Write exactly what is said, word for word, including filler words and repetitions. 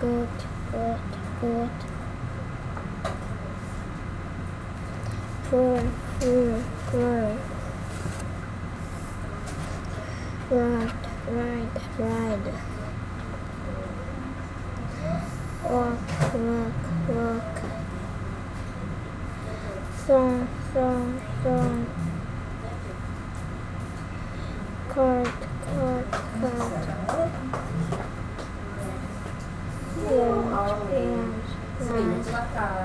good, good, good. Full, full, full. Right, right, right. Walk, walk, walk. Song, song, song. Card, card, card. Lunch, lunch, lunch.